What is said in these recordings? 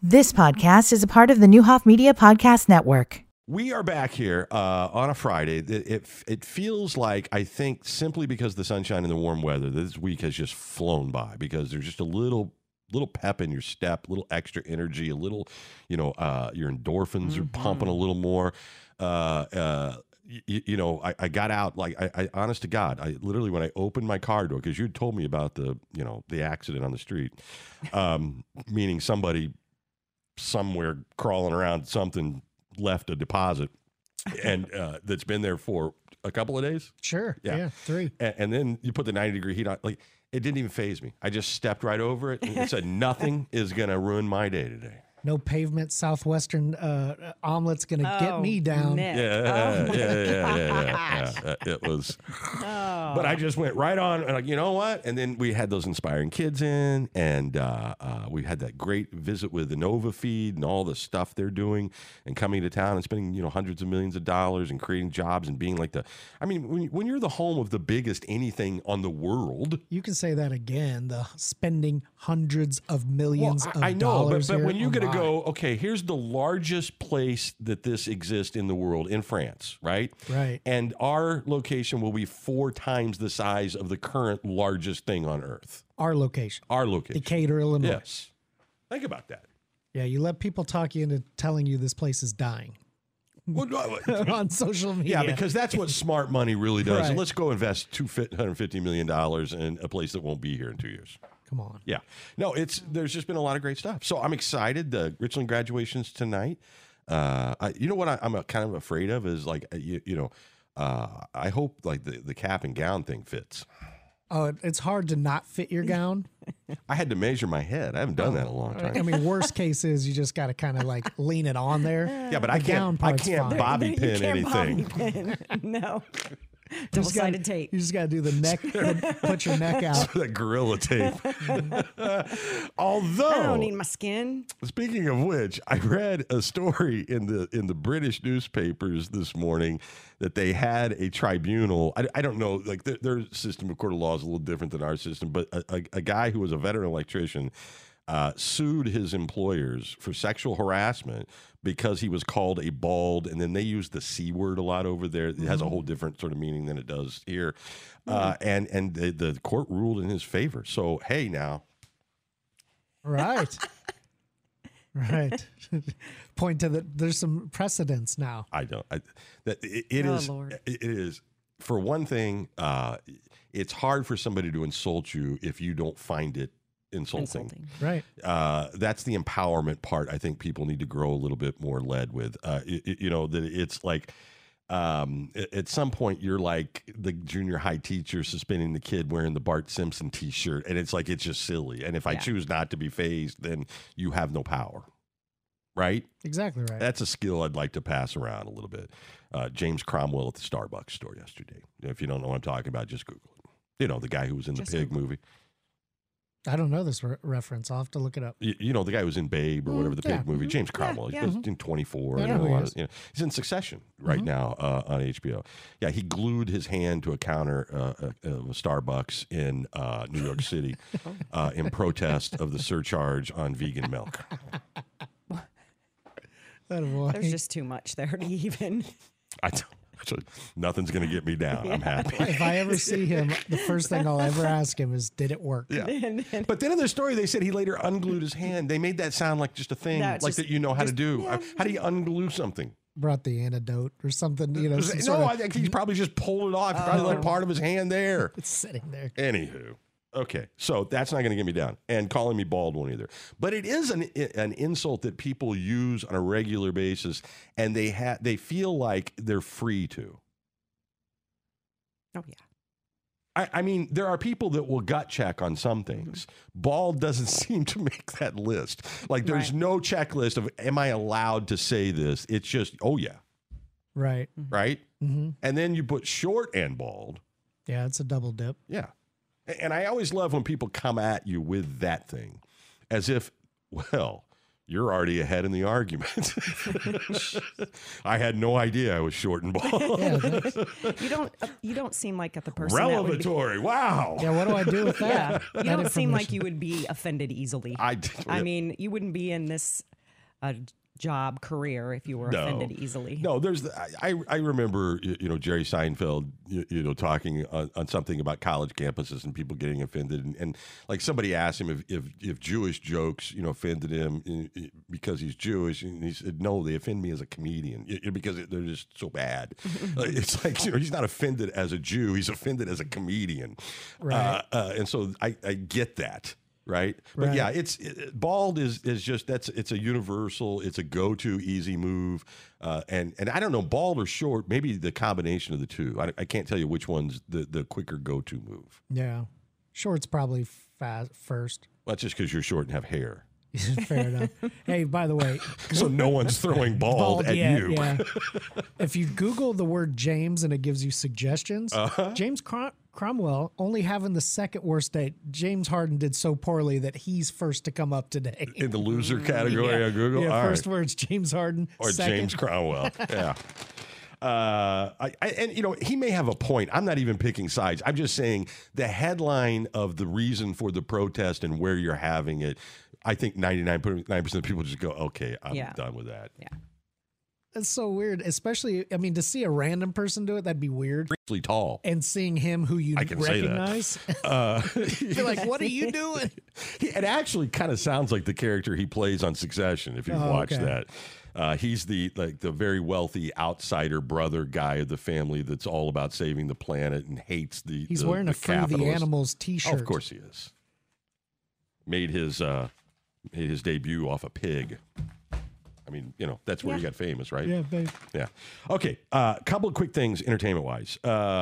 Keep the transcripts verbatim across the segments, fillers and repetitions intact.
This podcast is a part of the Newhoff Media Podcast Network. We are back here uh, on a Friday. It, it it feels like, I think, simply because of the sunshine and the warm weather, this week has just flown by because there's just a little little pep in your step, a little extra energy, a little, you know, uh, your endorphins mm-hmm. are pumping a little more. Uh, uh, you, you know, I, I got out, like, I, I, honest to God, I literally, when I opened my car door, because you told me about the, you know, the accident on the street, um, meaning somebody somewhere crawling around something left a deposit and uh, that's been there for a couple of days. Sure. Yeah. yeah three. And, and then you put the ninety degree heat on. Like, it didn't even faze me. I just stepped right over it and it said nothing is going to ruin my day today. No pavement Southwestern uh, omelet's going to oh, get me down. Nick. Yeah, oh. yeah, yeah, yeah, yeah, yeah. It was. Oh. But I just went right on, and like, you know what? And then we had those inspiring kids in, and uh, uh, we had that great visit with the Nova feed and all the stuff they're doing, and coming to town and spending, you know, hundreds of millions of dollars and creating jobs and being like the. I mean, when, when you're the home of the biggest anything on the world, you can say that again. The spending hundreds of millions well, of I know, dollars. But, but when you're going to Oh, go, okay, here's the largest place that this exists in the world, in France, right? Right. And our location will be four times the size of the current largest thing on Earth. Our location. Our location. Decatur, Illinois. Yes. Think about that. Yeah, you let people talk you into telling you this place is dying. Well, on social media. Yeah, because that's what smart money really does. Right. Let's go invest two hundred fifty million dollars in a place that won't be here in two years. Come on. Yeah. No, it's there's just been a lot of great stuff. So I'm excited. The Richland graduation's tonight. Uh, I, you know what I, I'm kind of afraid of is like, you, you know, uh, I hope like the, the cap and gown thing fits. Oh, it's hard to not fit your gown. I had to measure my head. I haven't done that in a long time. I mean, worst case is you just got to kind of like lean it on there. Yeah, but the I can't. I can't fine. bobby pin can't anything. Bobby pin. No. Double-sided tape. You just got to do the neck, put your neck out. That gorilla tape. Although, I don't need my skin. Speaking of which, I read a story in the in the British newspapers this morning that they had a tribunal. I, I don't know, like their, their system of court of law is a little different than our system, but a, a, a guy who was a veteran electrician uh, sued his employers for sexual harassment because he was called a bald, and then they use the C word a lot over there. It has a whole different sort of meaning than it does here. Uh, and and the, the court ruled in his favor. So, hey, now. Right. Right. Point to that. There's some precedents now. I don't. I, that it, it oh, is. Lord. It is. For one thing, uh, it's hard for somebody to insult you if you don't find it insulting. Insulting. Right. Uh, that's the empowerment part. I think people need to grow a little bit more led with. Uh, it, it, you know, that it's like um, at some point you're like the junior high teacher suspending the kid wearing the Bart Simpson T-shirt, and it's like it's just silly. And if I Yeah. choose not to be fazed, then you have no power. Right? Exactly right. That's a skill I'd like to pass around a little bit. Uh, James Cromwell at the Starbucks store yesterday. If you don't know what I'm talking about, just Google it. You know, the guy who was in Just the Pig Google. movie. I don't know this re- reference. I'll have to look it up. You, you know, the guy who was in Babe or Mm, whatever the yeah. Pig movie. Mhm. James Yeah, Cromwell. yeah. He's in twenty-four. Yeah, and I a know who he lot is. of, you know, he's in Succession right Mhm. now uh, on H B O. Yeah, he glued his hand to a counter uh, of a Starbucks in uh, New York City uh, in protest of the surcharge on vegan milk. Attaboy. There's just too much there to even. I don't, so nothing's going to get me down. I'm happy. If I ever see him, the first thing I'll ever ask him is, did it work? Yeah. But then in the story, they said he later unglued his hand. They made that sound like just a thing, No, like it's just- that you know how to just- do. yeah. Uh, How do you unglue something? Brought the antidote or something, you know. some No, sort of- I think he's probably just pulled it off. He probably left part of his hand there. it's sitting there. Anywho. Okay, so that's not going to get me down. And calling me bald won't either. But it is an an insult that people use on a regular basis, and they ha- they feel like they're free to. Oh, yeah. I, I mean, there are people that will gut check on some things. Bald doesn't seem to make that list. Like, there's Right. no checklist of, am I allowed to say this? It's just, oh, yeah, Right. right? Mm-hmm. And then you put short and bald. Yeah, it's a double dip. Yeah. And I always love when people come at you with that thing as if, well, you're already ahead in the argument. I had no idea I was short and bald. Yeah, that's- You don't. Uh, you don't seem like the person. That would be, Revelatory. Wow. yeah, what do I do with yeah. that? You That don't seem like information. you would be offended easily. I, I mean, you wouldn't be in this a job career if you were No. offended easily. No, there's the, I I remember you, you know Jerry Seinfeld you, you know talking on, on something about college campuses and people getting offended and, and like somebody asked him if, if if Jewish jokes you know offended him in, in, because he's Jewish and he said no, they offend me as a comedian you know, because they're just so bad. Like, it's like you know he's not offended as a Jew, he's offended as a comedian, Right. uh, uh, and so I I get that. Right, but Right. yeah, it's it, bald is is just that's it's a universal, it's a go-to easy move, uh, and and I don't know bald or short, maybe the combination of the two. I, I can't tell you which one's the the quicker go-to move. Yeah. Short's probably fast first. Well, that's just because you're short and have hair, Fair enough. Hey, by the way, so no one's throwing bald, bald at yet, you. yeah. If you Google the word James and it gives you suggestions, Uh-huh. James Crom- Cromwell only having the second worst date. James Harden did so poorly that he's first to come up today. In the loser category on Google, Yeah, all first right. words James Harden Or second. James Cromwell, yeah. Uh, I, I, and you know he may have a point. I'm not even picking sides. I'm just saying the headline of the reason for the protest and where you're having it. I think ninety-nine point nine percent of people just go, okay, I'm Yeah. done with that. Yeah. It's so weird, especially, I mean, to see a random person do it, that'd be weird. Really tall. And seeing him who you I can say that. recognize, Uh, you're like, what are you doing? he- it actually kind of sounds like the character he plays on Succession. If you've Oh, watched okay. that, uh, he's the like the very wealthy outsider brother guy of the family that's all about saving the planet and hates the. He's the, wearing the a Free the capitalist- Animals Oh, t-shirt. of course he is. Made his uh, made his debut off a pig. I mean, you know, that's where he Yeah. got famous, right? Yeah, babe. Yeah. Okay. A uh, couple of quick things, entertainment wise.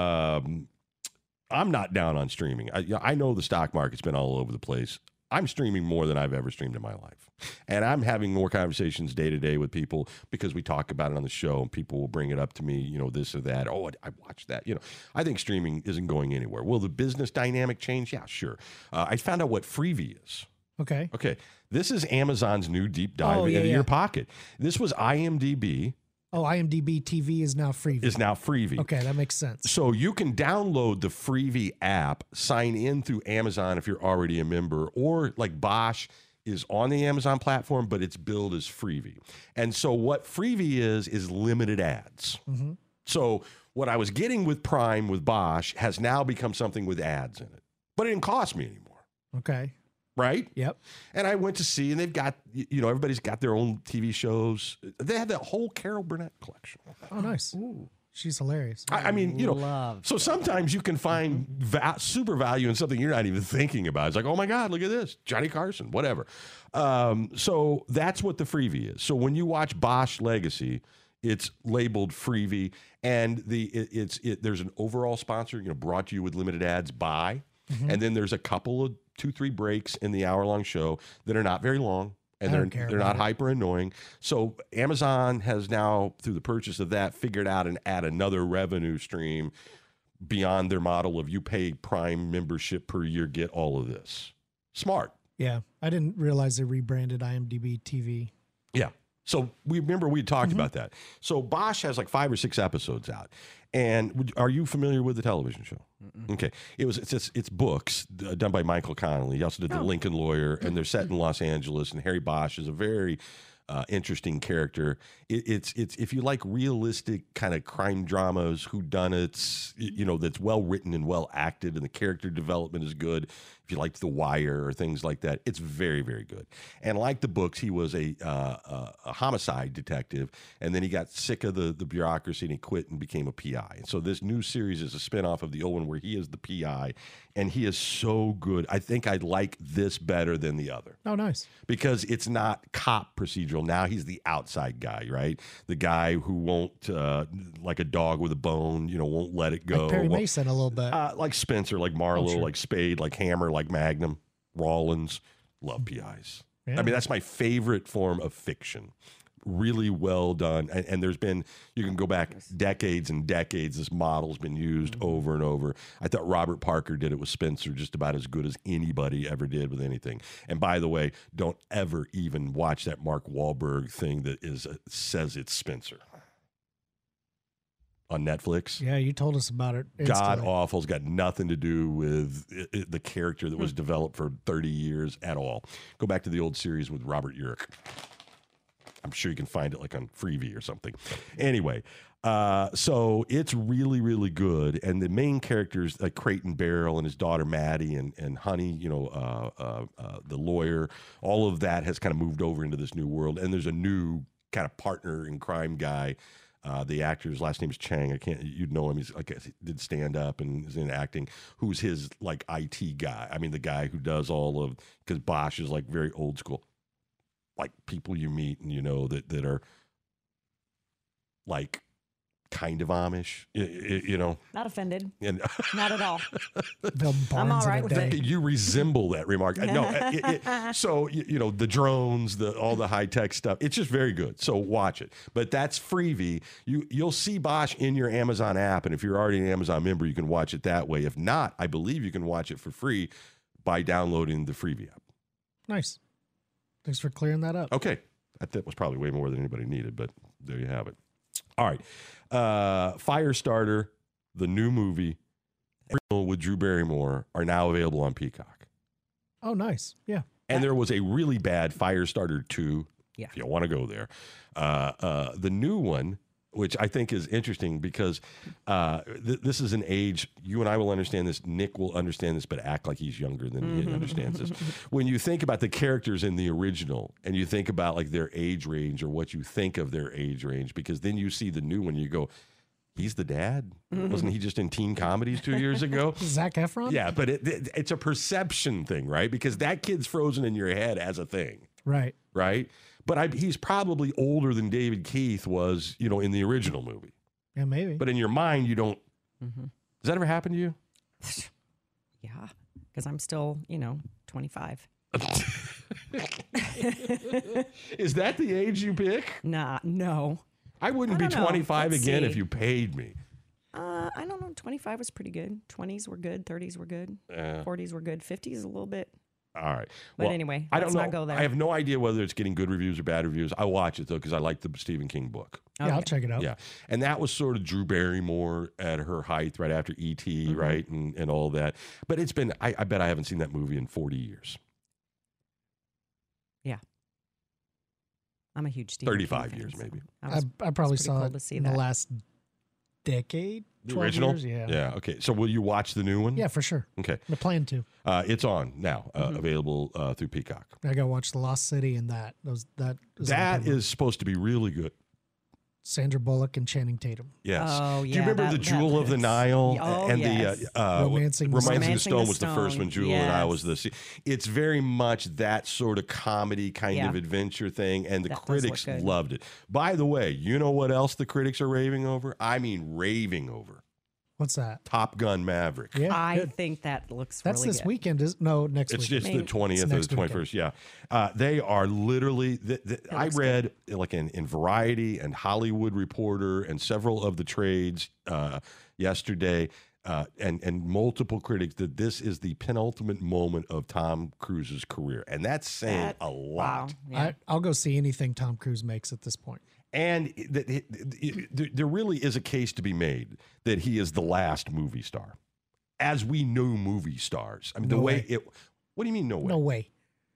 Um, I'm not down on streaming. I, you know, I know the stock market's been all over the place. I'm streaming more than I've ever streamed in my life. And I'm having more conversations day to day with people because we talk about it on the show and people will bring it up to me, you know, this or that. Oh, I, I watched that. You know, I think streaming isn't going anywhere. Will the business dynamic change? Yeah, sure. Uh, I found out what Freevee is. Okay. Okay. This is Amazon's new deep dive Oh, yeah, into yeah. your pocket. This was IMDb. Oh, IMDb T V is now free. Is now Freevee. Okay, that makes sense. So you can download the Freevee app, sign in through Amazon if you're already a member, or like Bosch is on the Amazon platform, but it's billed as Freevee. And so what Freevee is, is limited ads. Mm-hmm. So what I was getting with Prime with Bosch has now become something with ads in it, but it didn't cost me anymore. Okay. Right? Yep. And I went to see, and they've got, you know, everybody's got their own T V shows. They have that whole Carol Burnett collection. Oh, nice. She's hilarious. I, I mean, you know, Love so sometimes you can find va- super value in something you're not even thinking about. It's like, oh my God, look at this, Johnny Carson, whatever. Um, so that's what the Freevee is. So when you watch Bosch Legacy, it's labeled Freevee, and the it, it's it, there's an overall sponsor, you know, brought to you with limited ads by, and then there's a couple of two three breaks in the hour long show that are not very long. And I they're don't care they're not about it. hyper annoying. So Amazon has now, through the purchase of that, figured out and add another revenue stream beyond their model of you pay Prime membership per year, get all of this. Smart. Yeah, I didn't realize they rebranded IMDb T V. Yeah. So we remember we talked Mm-hmm. about that. So Bosch has like five or six episodes out. And would- are you familiar with the television show? Okay, it was it's it's, it's books uh, done by Michael Connelly. He also did The Lincoln Lawyer, and they're set in Los Angeles. And Harry Bosch is a very uh, interesting character. It, it's it's if you like realistic kind of crime dramas, whodunits, y- you know, that's well written and well acted, and the character development is good. If you liked The Wire or things like that, it's very, very good. And like the books, he was a, uh, a, a homicide detective, and then he got sick of the, the bureaucracy and he quit and became a P I. And so this new series is a spinoff of the old one where he is the P I, and he is so good. I think I like this better than the other Oh, nice. because it's not cop procedural. Now he's the outside guy, right? The guy who won't, uh, like a dog with a bone, you know, won't let it go. Like Perry Won't- Mason a little bit. uh, like Spencer, like Marlowe, Oh, sure. like Spade, like Hammer, like Magnum, Rawlins. Love P Is. Yeah. I mean, that's my favorite form of fiction. Really well done. And, and there's been, you can go back decades and decades. This model's been used Mm-hmm. over and over. I thought Robert Parker did it with Spencer just about as good as anybody ever did with anything. And by the way, don't ever even watch that Mark Wahlberg thing that is uh, says it's Spencer on Netflix. yeah, you told us about it. God instantly. awful. It's got nothing to do with it, it- the character that was Hmm. developed for thirty years at all. Go back to the old series with Robert Urich. I'm sure you can find it like on Freevee or something. Anyway, uh, so it's really, really good. And the main characters, like Creighton Barrel and his daughter Maddie and, and Honey, you know, uh, uh, uh, the lawyer, all of that has kind of moved over into this new world. And there's a new kind of partner in crime guy. Uh, the actor's last name is Chang. I can't, you'd know him. He's like, he did stand up and is in acting. Who's his like I T guy? I mean, the guy who does all of, because Bosch is like very old school, like people you meet and you know that that are like kind of Amish, you, you know. Not offended. And Not at all. Build I'm all barns in right a with day. it. you resemble that remark. No, it, it, so you, you know the drones, the all the high tech stuff. It's just very good. So watch it. But that's Freevee. You you'll see Bosch in your Amazon app, and if you're already an Amazon member, you can watch it that way. If not, I believe you can watch it for free by downloading the Freevee app. Nice. Thanks for clearing that up. Okay, that, that was probably way more than anybody needed, but there you have it. All right, uh, Firestarter, the new movie with Drew Barrymore, are now available on Peacock. Oh, nice. Yeah. And there was a really bad Firestarter two, Yeah. if you want to go there. Uh, uh, the new one, which I think is interesting because uh, th- this is an age, you and I will understand this, Nick will understand this, but act like he's younger than he understands this. When you think about the characters in the original and you think about like their age range or what you think of their age range, because then you see the new one, you go, he's the dad? Wasn't he just in teen comedies two years ago? Zac Efron? Yeah, but it, it, it's a perception thing, right? Because that kid's frozen in your head as a thing, Right. right? But I, he's probably older than David Keith was, you know, in the original movie. Yeah, maybe. But in your mind, you don't. Mm-hmm. Does that ever happen to you? Yeah. Because I'm still, you know, twenty-five. Is that the age you pick? Nah, no. I wouldn't I be don't know. twenty-five Let's again see. if you paid me. Uh, I don't know. twenty-five was pretty good. twenties were good. thirties were good. Uh, forties were good. fifties a little bit. all right. But Well, anyway, I don't let's know. not go there. I have no idea whether it's getting good reviews or bad reviews. I watch it though because I like the Stephen King book. yeah, I'll Okay. check it out. Yeah. And that was sort of Drew Barrymore at her height right after E T, Mhm. right? And and all that. But it's been, I, I bet I haven't seen that movie in forty years. I'm a huge Stephen King thirty-five fan, years, so maybe. I I, was- I probably pretty saw cool it to see in the that. last decade. The twelve original? years, Yeah. Yeah. Okay. So will you watch the new one? Yeah, for sure. Okay. I plan to. Uh, it's on now, uh, Mhm. available uh, through Peacock. I got to watch The Lost City and that. Those that is on That Paramount. is supposed to be really good. Sandra Bullock and Channing Tatum. Yes. Oh, Do you yeah, remember that- the that Jewel of the looks- Nile Oh, and yes. the uh, uh, Romancing the Romancing Stone. the Stone was the Romancing the first one. Stone, Jewel and I yes. was the. It's very much that sort of comedy kind Yeah. of adventure thing, and the That does look critics good. loved it. By the way, you know what else the critics are raving over? I mean, raving over What's that? Top Gun Maverick. Yeah, I good. think that looks That's really this good. weekend. Is no next It's weekend. just the Maybe- twentieth It's or next the twenty-first. Yeah. Uh, they are literally, th- th- I looks read like in, in Variety and Hollywood Reporter and several of the trades uh, yesterday uh, and, and multiple critics that this is the penultimate moment of Tom Cruise's career. And that's saying That- a lot. Wow. Yeah. I, I'll go see anything Tom Cruise makes at this point. And it- it- it- it- there- there really is a case to be made that he is the last movie star, as we know movie stars. I mean, the No way way. it. What do you mean, no way? No way.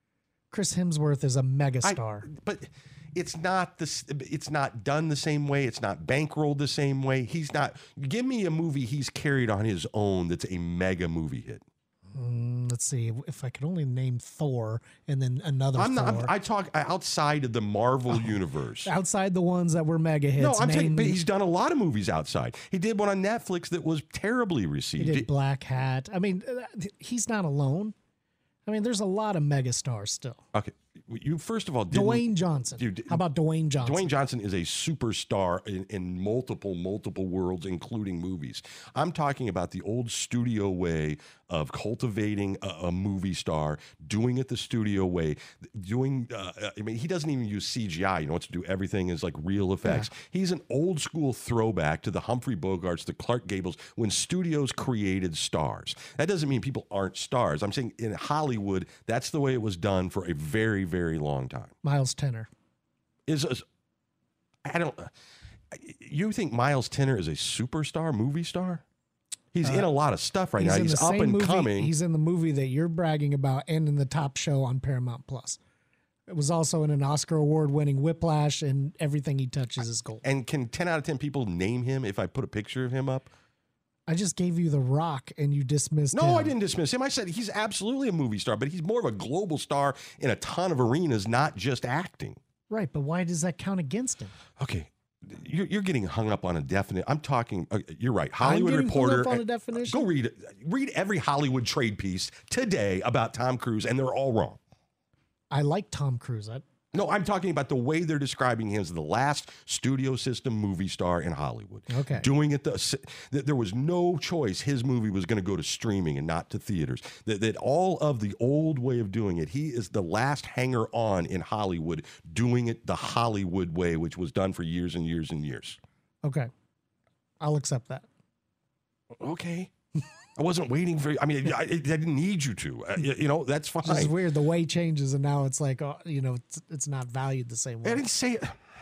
Chris Hemsworth is a I- megastar. but it's not this. It's not done the same way. It's not bankrolled the same way. He's not. Give me a movie he's carried on his own that's a mega movie hit. Mm, let's see if I could only name Thor and then another I'm Thor. not. I'm, I talk outside of the Marvel universe. Outside the ones that were mega hits. No, I'm name, saying, but he's done a lot of movies outside. He did one on Netflix that was terribly he received. did Black Hat. I mean, uh, he's not alone. I mean, there's a lot of megastars still. Okay, you first of all didn't. Dwayne Johnson. Dude, How about Dwayne Johnson? Dwayne Johnson is a superstar in, in multiple, multiple worlds, including movies. I'm talking about the old studio way of cultivating a, a movie star, doing it the studio way, doing, uh, I mean, he doesn't even use C G I. You know, wants to do everything as like real effects. He's an old school throwback to the Humphrey Bogarts, the Clark Gables, when studios created stars. That doesn't mean people aren't stars. I'm saying in Hollywood, that's the way it was done for a very, very long time. Miles Teller. Is a, I don't. You think Miles Teller is a superstar movie star? He's in a lot of stuff right He's now. in He's the up same and movie, coming. He's in the movie that you're bragging about and in the top show on Paramount Plus. It was also in an Oscar award-winning Whiplash, and everything he touches is gold. And can ten out of ten people name him if I put a picture of him up? I just gave you The Rock, and you dismissed No, him. I didn't dismiss him. I said he's absolutely a movie star, but he's more of a global star in a ton of arenas, not just acting. Right, but why does that count against him? Okay. You're, you're getting hung up on a definite. I'm talking. Uh, you're right. Hollywood I'm getting hung Reporter. up on a definition? Go read it. Read every Hollywood trade piece today about Tom Cruise, and they're all wrong. I like Tom Cruise. I, No, I'm talking about the way they're describing him as the last studio system movie star in Hollywood. Okay. Doing it, the, there was no choice. His movie was going to go to streaming and not to theaters. That, that all of the old way of doing it, he is the last hanger on in Hollywood doing it the Hollywood way, which was done for years and years and years. okay. I'll accept that. Okay. I wasn't waiting for you. I mean, I, I didn't need you to. Uh, you, you know, that's fine. It's just weird. The way changes, and now it's like, oh, you know, it's, it's not valued the same way. I didn't say it.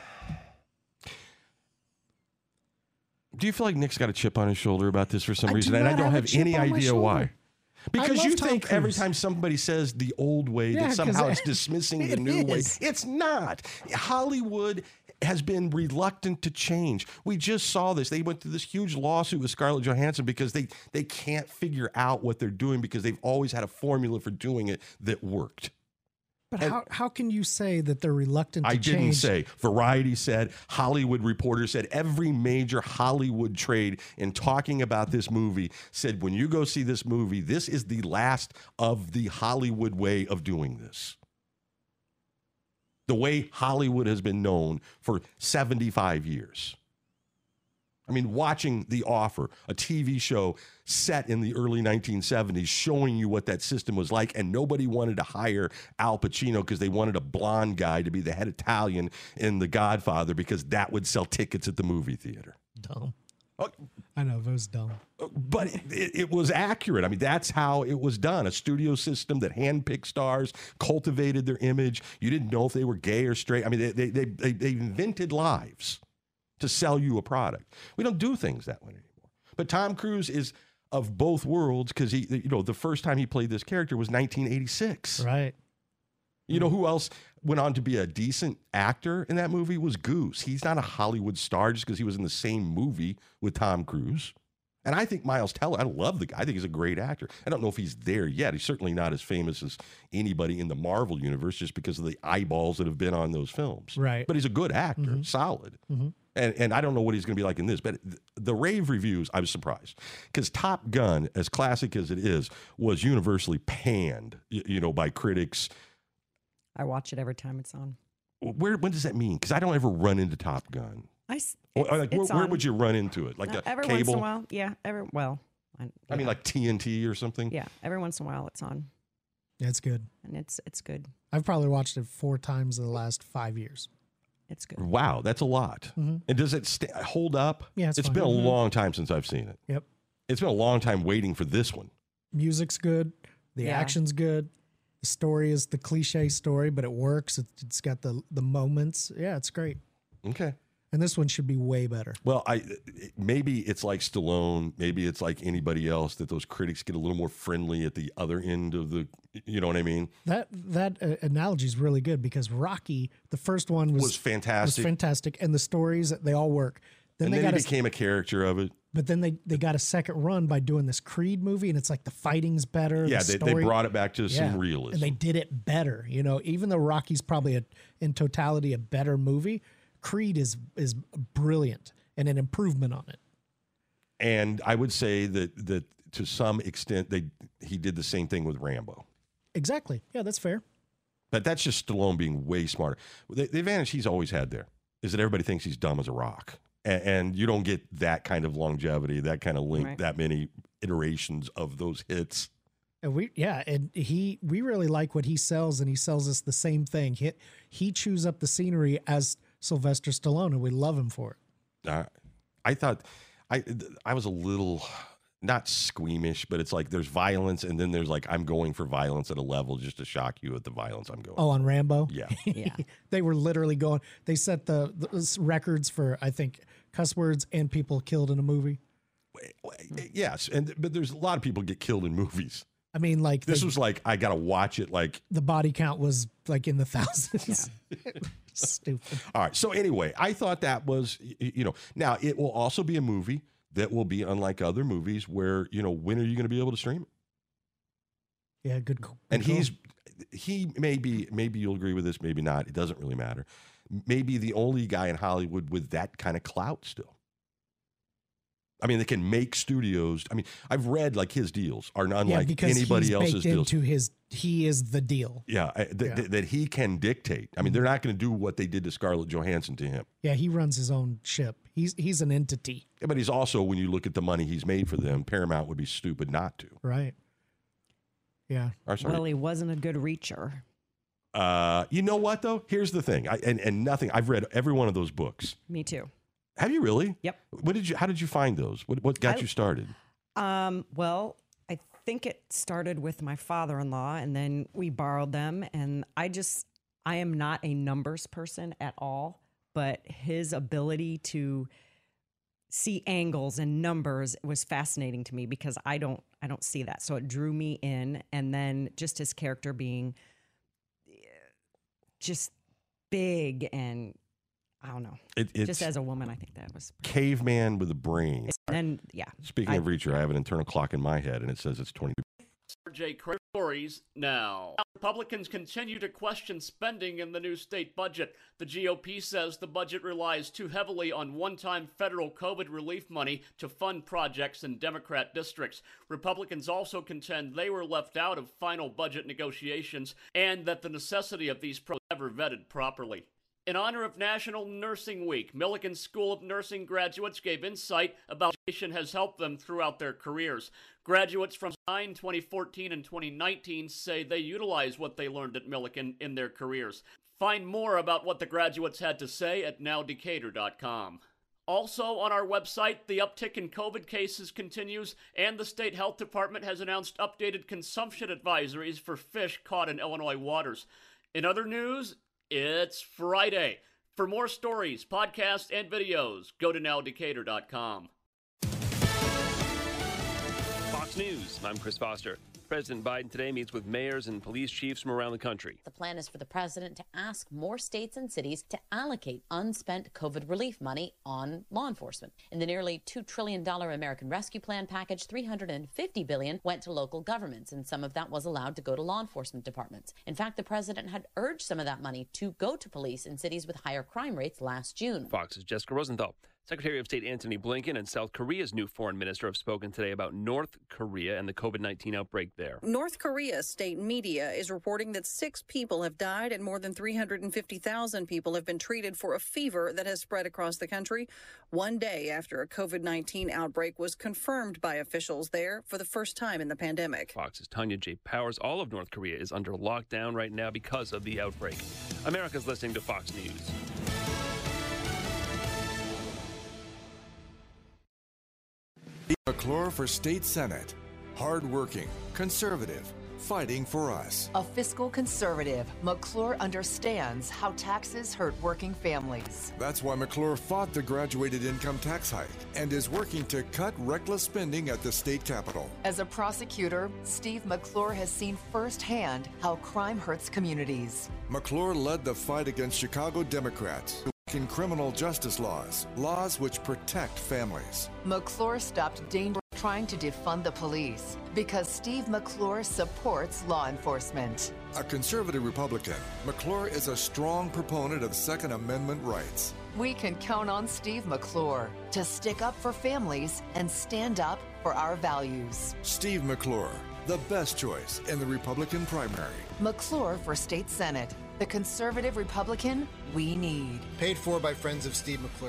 Do you feel like Nick's got a chip on his shoulder about this for some I reason? do And I not don't have a have chip any on my idea shoulder. why. Because love you Tom think every Cruise. time somebody says the old way, Yeah, that 'cause somehow it- it's dismissing the it new way. is. It's not. Hollywood has been reluctant to change. We just saw this. They went through this huge lawsuit with Scarlett Johansson because they, they can't figure out what they're doing because they've always had a formula for doing it that worked. But and- how, how can you say that they're reluctant to I change? didn't say. Variety said, Hollywood Reporter said, every major Hollywood trade in talking about this movie said, when you go see this movie, this is the last of the Hollywood way of doing this. The way Hollywood has been known for seventy-five years. I mean, watching The Offer, a T V show set in the early nineteen seventies, showing you what that system was like, and nobody wanted to hire Al Pacino because they wanted a blonde guy to be the head Italian in The Godfather because that would sell tickets at the movie theater. Dumb. Oh, I know, it was dumb. But it, it was accurate. I mean, that's how it was done. A studio system that handpicked stars, cultivated their image. You didn't know if they were gay or straight. I mean, they they they, they, they invented lives to sell you a product. We don't do things that way anymore. But Tom Cruise is of both worlds because he, you know, the first time he played this character was nineteen eighty-six. Right. You know who else went on to be a decent actor in that movie was Goose. He's not a Hollywood star just because he was in the same movie with Tom Cruise. And I think Miles Teller, I love the guy. I think he's a great actor. I don't know if he's there yet. He's certainly not as famous as anybody in the Marvel universe just because of the eyeballs that have been on those films. Right. But he's a good actor, Mm-hmm. solid. Mm-hmm. And, and I don't know what he's going to be like in this, but th- the rave reviews, I was surprised. Because Top Gun, as classic as it is, was universally panned, y- you know, by critics. I watch it every time it's on. Where when does that mean? Because I don't ever run into Top Gun. I, s- Or, it's- like, where, it's where on. would you run into it? Like Uh, a every cable? once in a while, yeah. Every well, I, I mean, yeah. like T N T or something. yeah. Every once in a while, it's on, Yeah, it's good. and it's it's good. I've probably watched it four times in the last five years. It's good. Wow, that's a lot. Mhm. And does it st- hold up? Yeah, it's it's fine. been a Mhm. long time since I've seen it. Yep. It's been a long time waiting for this one. Music's good. The Yeah. action's good. The story is the cliche story, but it works. It, it's got the the moments. Yeah, it's great. Okay. And this one should be way better. Well, I maybe it's like Stallone, maybe it's like anybody else that those critics get a little more friendly at the other end of the, you know what I mean? That that uh, analogy is really good because Rocky, the first one was Was fantastic. was fantastic, and the stories they all work. Then and they then got he a, became a character of it. but then they they got a second run by doing this Creed movie, and it's like the fighting's better. Yeah, the they, they story- brought it back to yeah, some realism. and they did it better. You know, even though Rocky's probably a in totality a better movie, Creed is is brilliant and an improvement on it. And I would say that that to some extent they he did the same thing with Rambo. Exactly. Yeah, that's fair. But that's just Stallone being way smarter. The, the advantage he's always had there is that everybody thinks he's dumb as a rock. And, and you don't get that kind of longevity, that kind of link, Right. that many iterations of those hits. And we, yeah, and he, we really like what he sells, and he sells us the same thing. He, he chews up the scenery as Sylvester Stallone, and we love him for it. Uh, I thought I I was a little not squeamish, but it's like there's violence, and then there's like I'm going for violence at a level just to shock you at the violence I'm going. Oh, on Rambo? Yeah. Yeah. They were literally going, they set the, the records for, I think, cuss words and people killed in a movie. Yes, and but there's a lot of people get killed in movies. I mean, like This they, was like, I got to watch it like. the body count was like in the thousands. Stupid. All right. So anyway, I thought that was, y- you know, now it will also be a movie that will be unlike other movies where, you know, when are you going to be able to stream it? Yeah, good. good And call. he's, he may be, maybe you'll agree with this, maybe not. It doesn't really matter. Maybe the only guy in Hollywood with that kind of clout still. I mean, they can make studios. I mean, I've read like his deals are yeah, unlike because anybody he's else's baked deals. into his. He is the deal. Yeah, I- th- Yeah. th- that he can dictate. I mean, they're not going to do what they did to Scarlett Johansson to him. Yeah, he runs his own ship. He's he's an entity, Yeah, but he's also, when you look at the money he's made for them, Paramount would be stupid not to. right? Yeah. Or, sorry. Well, he wasn't a good reacher. Uh, you know what though? Here's the thing. I, and and nothing. I've read every one of those books. Me too. Have you really? Yep. What did you? How did you find those? What what got I- you started? Um, well, I think it started with my father-in-law, and then we borrowed them. And I just, I am not a numbers person at all, but his ability to see angles and numbers was fascinating to me because I don't, I don't see that. So it drew me in, and then just his character being just big and I don't know. It, it's Just as a woman, I think that was. caveman with a brain. And yeah, Speaking I- of Reacher, I have an internal clock in my head, and it says it's twenty. R J Craig stories now. Republicans continue to question spending in the new state budget. The G O P says the budget relies too heavily on one-time federal COVID relief money to fund projects in Democrat districts. Republicans also contend they were left out of final budget negotiations and that the necessity of these programs never vetted properly. In honor of National Nursing Week, Millikan School of Nursing graduates gave insight about how education has helped them throughout their careers. Graduates from nine, twenty fourteen, and twenty nineteen say they utilize what they learned at Millikan in their careers. Find more about what the graduates had to say at now decatur dot com. Also on our website, the uptick in COVID cases continues, and the state health department has announced updated consumption advisories for fish caught in Illinois waters. In other news, it's Friday. For more stories, podcasts, and videos, go to now decatur dot com. Fox News, I'm Chris Foster. President Biden today meets with mayors and police chiefs from around the country. The plan is for the president to ask more states and cities to allocate unspent COVID relief money on law enforcement. In the nearly two trillion dollars American Rescue Plan package, three hundred fifty billion dollars went to local governments, and some of that was allowed to go to law enforcement departments. In fact, the president had urged some of that money to go to police in cities with higher crime rates last June. Fox's Jessica Rosenthal. Secretary of State Antony Blinken and South Korea's new foreign minister have spoken today about North Korea and the COVID nineteen outbreak there. North Korea state media is reporting that six people have died and more than three hundred fifty thousand people have been treated for a fever that has spread across the country one day after a COVID nineteen outbreak was confirmed by officials there for the first time in the pandemic. Fox's Tanya J. Powers. All of North Korea is under lockdown right now because of the outbreak. America's listening to Fox News. McClure for State Senate. Hardworking, conservative, fighting for us. A fiscal conservative, McClure understands how taxes hurt working families. That's why McClure fought the graduated income tax hike and is working to cut reckless spending at the state capitol. As a prosecutor, Steve McClure has seen firsthand how crime hurts communities. McClure led the fight against Chicago Democrats who work in criminal justice laws, laws which protect families. McClure stopped danger trying to defund the police because Steve McClure supports law enforcement. A conservative Republican, McClure is a strong proponent of Second Amendment rights. We can count on Steve McClure to stick up for families and stand up for our values. Steve McClure, the best choice in the Republican primary. McClure for State Senate, the conservative Republican we need. Paid for by friends of Steve McClure.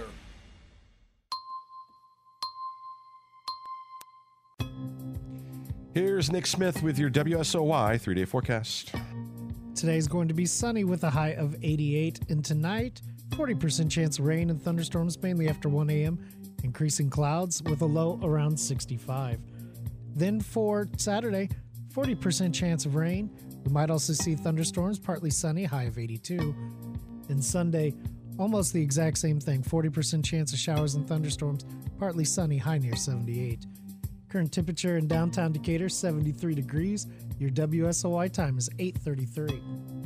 Here's Nick Smith with your W S O Y three-day forecast. Today's going to be sunny with a high of eighty-eight, and tonight, forty percent chance of rain and thunderstorms mainly after one a.m., increasing clouds with a low around sixty-five. Then for Saturday, forty percent chance of rain. We might also see thunderstorms, partly sunny, high of eighty-two. And Sunday, almost the exact same thing, forty percent chance of showers and thunderstorms, partly sunny, high near seventy-eight. Current temperature in downtown Decatur, seventy-three degrees. Your W S O Y time is eight thirty-three.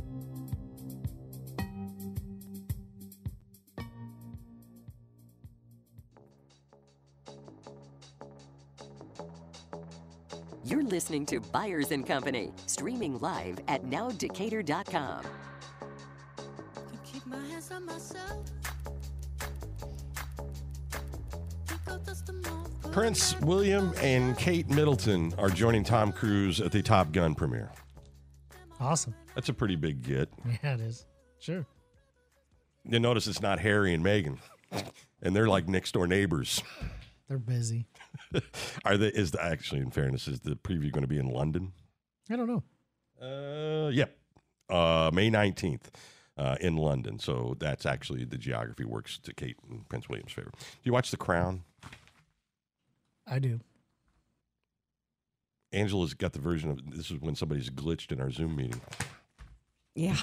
You're listening to Byers and Company, streaming live at now decatur dot com. Keep my hands on myself. Prince William and Kate Middleton are joining Tom Cruise at the Top Gun premiere. Awesome. That's a pretty big get. Yeah, it is. Sure. You notice it's not Harry and Meghan, and they're like next door neighbors. They're busy. Are they? Is the, actually, in fairness, is the preview going to be in London? I don't know. Uh, yep. Uh, May nineteenth uh, in London. So that's actually the geography works to Kate and Prince William's favor. Do you watch The Crown? I do. Angela's got the version of this is when somebody's glitched in our Zoom meeting. Yeah.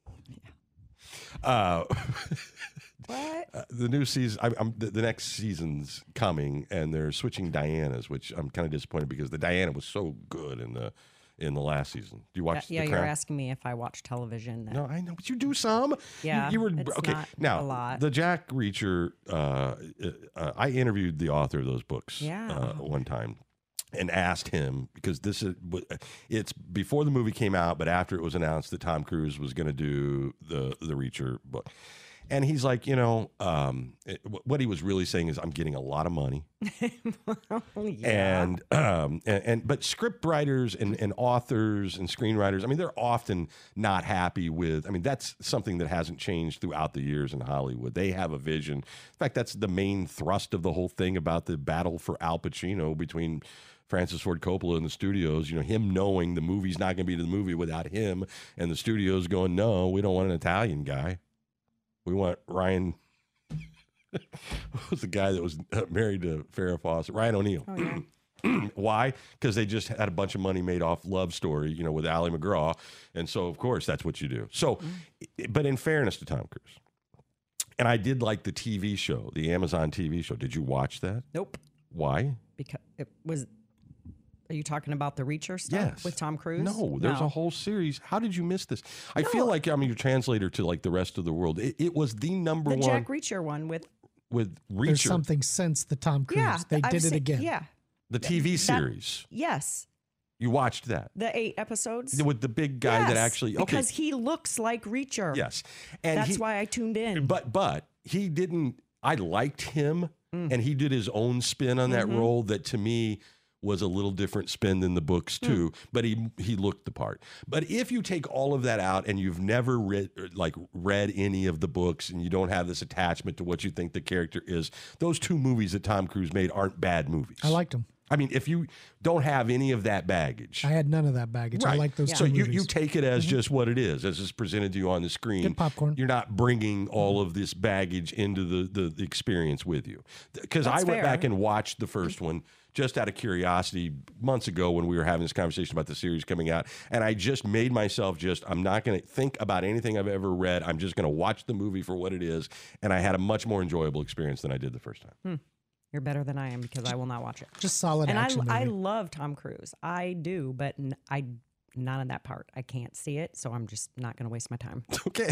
Uh, what? Uh, the new season, I, I'm, the, the next season's coming, and they're switching Dianas, which I'm kind of disappointed because the Diana was so good in the in the last season. Do you watch? Yeah, The you're Crown? asking me if I watch television. That... No, I know, but you do some. Yeah, you, you were it's okay. not Now, a lot. the Jack Reacher. Uh, uh, I interviewed the author of those books. Yeah. Uh, one time. And asked him because this is it's before the movie came out, but after it was announced that Tom Cruise was going to do the the Reacher book, and he's like, you know, um, it, what he was really saying is, I'm getting a lot of money, well, yeah. and, um, and and but script writers and, and authors and screenwriters, I mean, they're often not happy with. I mean, that's something that hasn't changed throughout the years in Hollywood. They have a vision. In fact, that's the main thrust of the whole thing about the battle for Al Pacino between Francis Ford Coppola in the studios, you know, him knowing the movie's not going to be the movie without him, and the studios going, no, we don't want an Italian guy. We want Ryan. What was the guy that was married to Farrah Fawcett? Ryan O'Neal. Oh, yeah. Why? Because they just had a bunch of money made off Love Story, you know, with Ally McGraw, and so of course that's what you do. So, mm. but in fairness to Tom Cruise, and I did like the T V show, the Amazon T V show. Did you watch that? Nope. Why? Because it was. Are you talking about the Reacher stuff Yes. with Tom Cruise? No, there's no. a whole series. How did you miss this? I No. feel like I'm your translator to like the rest of the world. It, it was the number the one Jack Reacher one with with Reacher, There's something since the Tom Cruise. yeah. they I've did it seen- again. Yeah. the T V That- series. Yes. You watched that The eight episodes with the big guy that Yes, actually okay. because he looks like Reacher. Yes, and That's he, why I tuned in. But but he didn't. I liked him, Mm. and he did his own spin on that Mhm. role that to me was a little different spin than the books too. Mm. But he he looked the part. But if you take all of that out and you've never read like read any of the books and you don't have this attachment to what you think the character is, those two movies that Tom Cruise made aren't bad movies. I liked them. I mean, if you don't have any of that baggage. I had none of that baggage. I Right. like those Yeah. two So you, movies. you take it as Mhm. just what it is, as it's presented to you on the screen. Get popcorn. You're not bringing all of this baggage into the, the, the experience with you. Because I That's went fair. back and watched the first one just out of curiosity months ago when we were having this conversation about the series coming out. And I just made myself just, I'm not going to think about anything I've ever read. I'm just going to watch the movie for what it is. And I had a much more enjoyable experience than I did the first time. Hmm. You're better than I am because I will not watch it. Just solid and action I, I movie. love Tom Cruise. I do, but n- I not in that part. I can't see it, so I'm just not going to waste my time. Okay.